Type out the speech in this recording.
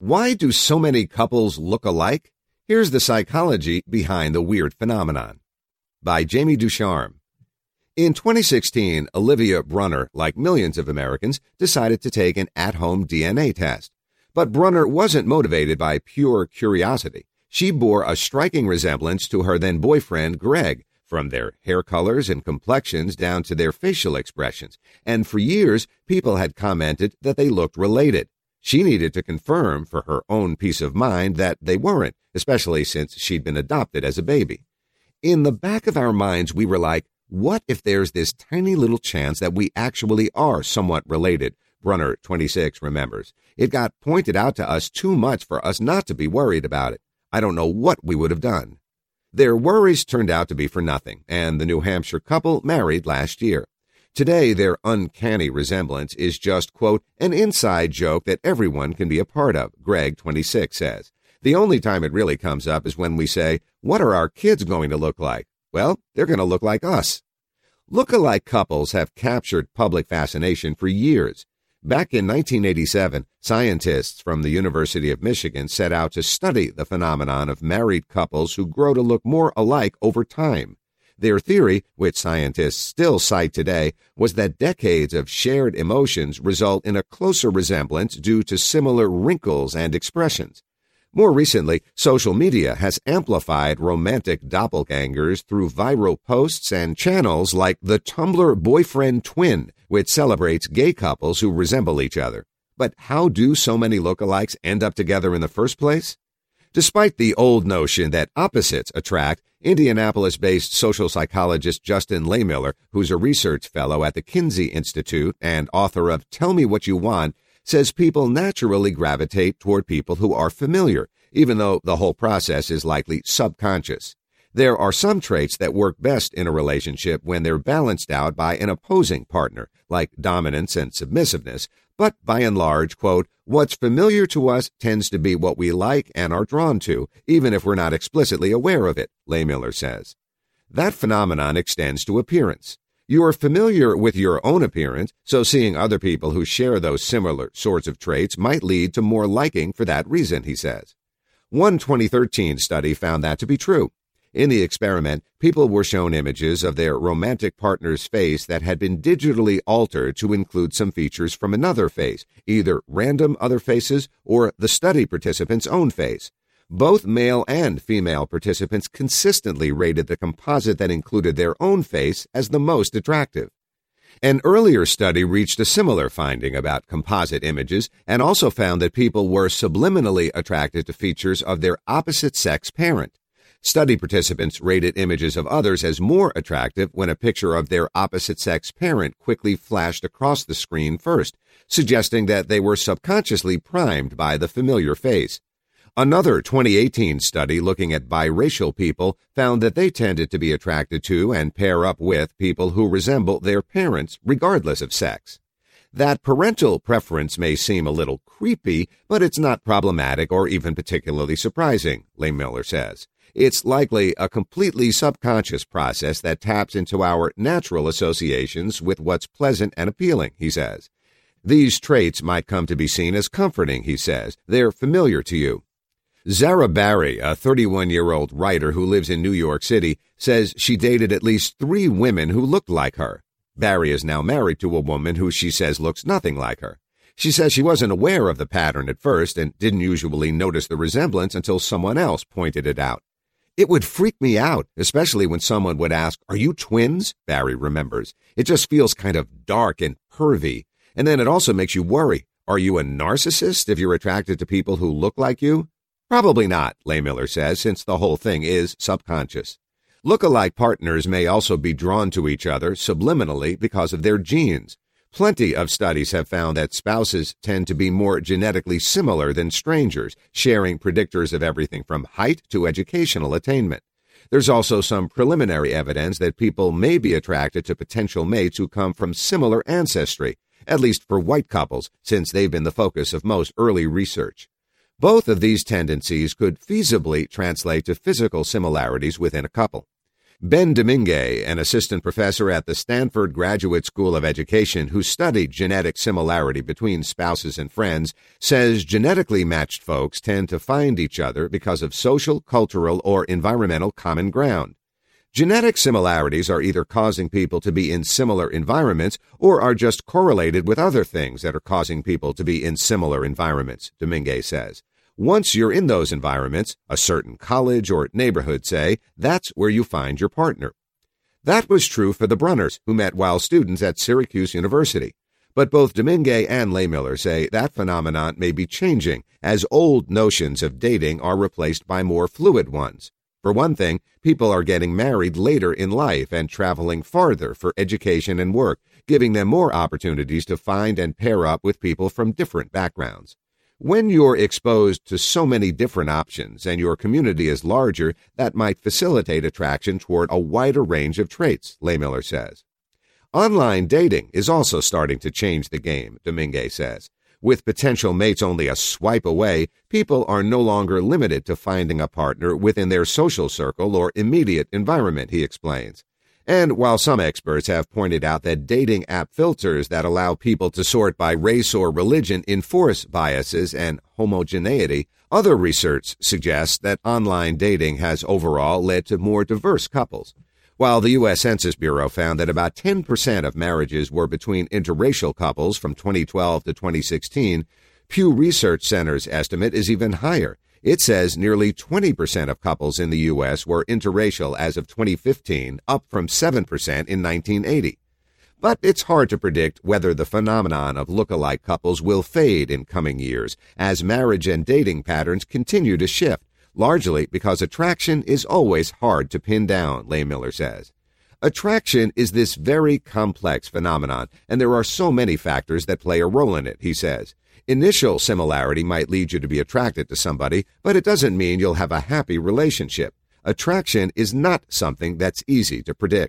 Why do so many couples look alike? Here's the psychology behind the weird phenomenon. By Jamie Ducharme. In 2016, Olivia Brunner, like millions of Americans, decided to take an at-home DNA test. But Brunner wasn't motivated by pure curiosity. She bore a striking resemblance to her then-boyfriend, Greg, from their hair colors and complexions down to their facial expressions. And for years, people had commented that they looked related. She needed to confirm for her own peace of mind that they weren't, especially since she'd been adopted as a baby. In the back of our minds, we were like, what if there's this tiny little chance that we actually are somewhat related? Brunner, 26, remembers. It got pointed out to us too much for us not to be worried about it. I don't know what we would have done. Their worries turned out to be for nothing, and the New Hampshire couple married last year. Today, their uncanny resemblance is just, quote, an inside joke that everyone can be a part of, Greg, 26, says. The only time it really comes up is when we say, what are our kids going to look like? Well, they're going to look like us. Look-alike couples have captured public fascination for years. Back in 1987, scientists from the University of Michigan set out to study the phenomenon of married couples who grow to look more alike over time. Their theory, which scientists still cite today, was that decades of shared emotions result in a closer resemblance due to similar wrinkles and expressions. More recently, social media has amplified romantic doppelgangers through viral posts and channels like the Tumblr Boyfriend Twin, which celebrates gay couples who resemble each other. But how do so many lookalikes end up together in the first place? Despite the old notion that opposites attract, Indianapolis-based social psychologist Justin Lehmiller, who's a research fellow at the Kinsey Institute and author of Tell Me What You Want, says people naturally gravitate toward people who are familiar, even though the whole process is likely subconscious. There are some traits that work best in a relationship when they're balanced out by an opposing partner, like dominance and submissiveness, but by and large, quote, what's familiar to us tends to be what we like and are drawn to, even if we're not explicitly aware of it, Lehmiller says. That phenomenon extends to appearance. You are familiar with your own appearance, so seeing other people who share those similar sorts of traits might lead to more liking for that reason, he says. One 2013 study found that to be true. In the experiment, people were shown images of their romantic partner's face that had been digitally altered to include some features from another face, either random other faces or the study participant's own face. Both male and female participants consistently rated the composite that included their own face as the most attractive. An earlier study reached a similar finding about composite images and also found that people were subliminally attracted to features of their opposite-sex parent. Study participants rated images of others as more attractive when a picture of their opposite-sex parent quickly flashed across the screen first, suggesting that they were subconsciously primed by the familiar face. Another 2018 study looking at biracial people found that they tended to be attracted to and pair up with people who resemble their parents regardless of sex. That parental preference may seem a little creepy, but it's not problematic or even particularly surprising, Lehmiller says. It's likely a completely subconscious process that taps into our natural associations with what's pleasant and appealing, he says. These traits might come to be seen as comforting, he says. They're familiar to you. Zara Barry, a 31-year-old writer who lives in New York City, says she dated at least 3 women who looked like her. Barry is now married to a woman who she says looks nothing like her. She says she wasn't aware of the pattern at first and didn't usually notice the resemblance until someone else pointed it out. It would freak me out, especially when someone would ask, "Are you twins?" Barry remembers. It just feels kind of dark and pervy. And then it also makes you worry. Are you a narcissist if you're attracted to people who look like you? Probably not, Lehmiller says, since the whole thing is subconscious. Look-alike partners may also be drawn to each other subliminally because of their genes. Plenty of studies have found that spouses tend to be more genetically similar than strangers, sharing predictors of everything from height to educational attainment. There's also some preliminary evidence that people may be attracted to potential mates who come from similar ancestry, at least for white couples, since they've been the focus of most early research. Both of these tendencies could feasibly translate to physical similarities within a couple. Ben Domingue, an assistant professor at the Stanford Graduate School of Education who studied genetic similarity between spouses and friends, says genetically matched folks tend to find each other because of social, cultural, or environmental common ground. Genetic similarities are either causing people to be in similar environments or are just correlated with other things that are causing people to be in similar environments, Domingue says. Once you're in those environments, a certain college or neighborhood, say, that's where you find your partner. That was true for the Brunners, who met while students at Syracuse University. But both Domingue and Lehmiller say that phenomenon may be changing as old notions of dating are replaced by more fluid ones. For one thing, people are getting married later in life and traveling farther for education and work, giving them more opportunities to find and pair up with people from different backgrounds. When you're exposed to so many different options and your community is larger, that might facilitate attraction toward a wider range of traits, Lehmiller says. Online dating is also starting to change the game, Domingue says. With potential mates only a swipe away, people are no longer limited to finding a partner within their social circle or immediate environment, he explains. And while some experts have pointed out that dating app filters that allow people to sort by race or religion enforce biases and homogeneity, other research suggests that online dating has overall led to more diverse couples. While the U.S. Census Bureau found that about 10% of marriages were between interracial couples from 2012 to 2016, Pew Research Center's estimate is even higher. It says nearly 20% of couples in the U.S. were interracial as of 2015, up from 7% in 1980. But it's hard to predict whether the phenomenon of look-alike couples will fade in coming years as marriage and dating patterns continue to shift, largely because attraction is always hard to pin down, Lehmiller says. Attraction is this very complex phenomenon, and there are so many factors that play a role in it, he says. Initial similarity might lead you to be attracted to somebody, but it doesn't mean you'll have a happy relationship. Attraction is not something that's easy to predict.